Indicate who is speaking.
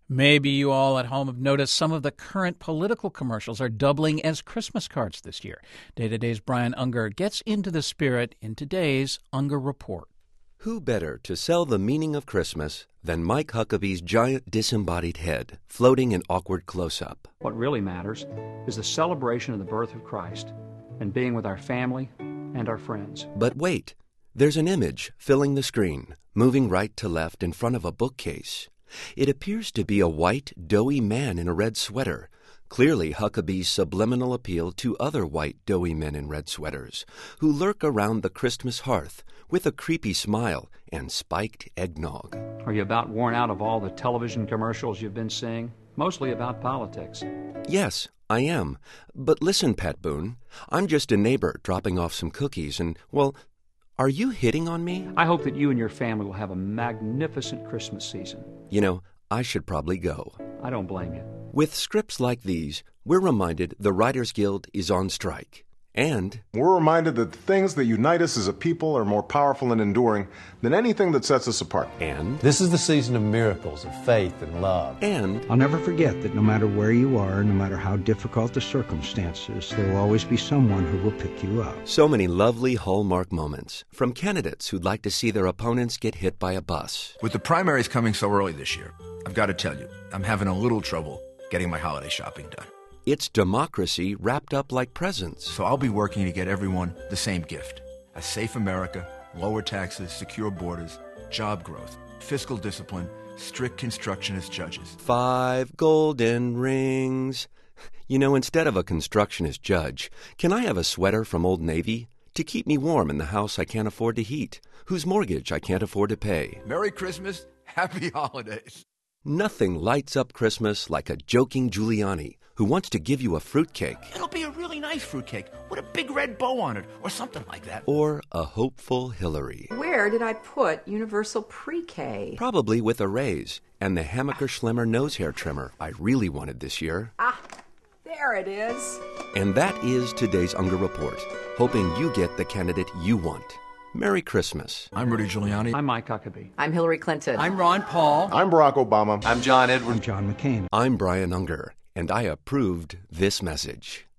Speaker 1: Maybe you all at home have noticed some of the current political commercials are doubling as Christmas cards this year. Day to Day's Brian Unger gets into the spirit in today's Unger Report.
Speaker 2: Who better to sell the meaning of Christmas than Mike Huckabee's giant disembodied head floating in awkward close-up?
Speaker 3: What really matters is the celebration of the birth of Christ and being with our family and our friends.
Speaker 2: But wait, there's an image filling the screen, moving right to left in front of a bookcase. It appears to be a white, doughy man in a red sweater, clearly Huckabee's subliminal appeal to other white, doughy men in red sweaters, who lurk around the Christmas hearth with a creepy smile and spiked eggnog.
Speaker 3: Are you about worn out of all the television commercials you've been seeing? Mostly about politics.
Speaker 2: Yes, I am. But listen, Pat Boone, I'm just a neighbor dropping off some cookies and, well, are you hitting on me?
Speaker 3: I hope that you and your family will have a magnificent Christmas season.
Speaker 2: You know, I should probably go.
Speaker 3: I don't blame you.
Speaker 2: With scripts like these, we're reminded the Writers Guild is on strike. And
Speaker 4: we're reminded that the things that unite us as a people are more powerful and enduring than anything that sets us apart.
Speaker 2: And
Speaker 5: this is the season of miracles, of faith and love.
Speaker 2: And
Speaker 6: I'll never forget that no matter where you are, no matter how difficult the circumstances, there will always be someone who will pick you up.
Speaker 2: So many lovely hallmark moments from candidates who'd like to see their opponents get hit by a bus.
Speaker 7: With the primaries coming so early this year, I've got to tell you, I'm having a little trouble getting my holiday shopping done.
Speaker 2: It's democracy wrapped up like presents.
Speaker 7: So I'll be working to get everyone the same gift. A safe America, lower taxes, secure borders, job growth, fiscal discipline, strict constructionist judges.
Speaker 2: 5 golden rings. You know, instead of a constructionist judge, can I have a sweater from Old Navy to keep me warm in the house I can't afford to heat, whose mortgage I can't afford to pay?
Speaker 7: Merry Christmas, happy holidays.
Speaker 2: Nothing lights up Christmas like a joking Giuliani who wants to give you a fruitcake.
Speaker 7: It'll be a really nice fruitcake with a big red bow on it or something like that.
Speaker 2: Or a hopeful Hillary.
Speaker 8: Where did I put Universal Pre-K?
Speaker 2: Probably with a raise and the Hammaker Schlemmer nose hair trimmer I really wanted this year.
Speaker 8: Ah, there it is.
Speaker 2: And that is today's Unger Report, hoping you get the candidate you want. Merry Christmas.
Speaker 7: I'm Rudy Giuliani.
Speaker 3: I'm Mike Huckabee.
Speaker 8: I'm Hillary Clinton.
Speaker 9: I'm Ron Paul.
Speaker 4: I'm Barack Obama.
Speaker 5: I'm John Edwards.
Speaker 6: I'm John McCain.
Speaker 2: I'm Brian Unger, and I approved this message.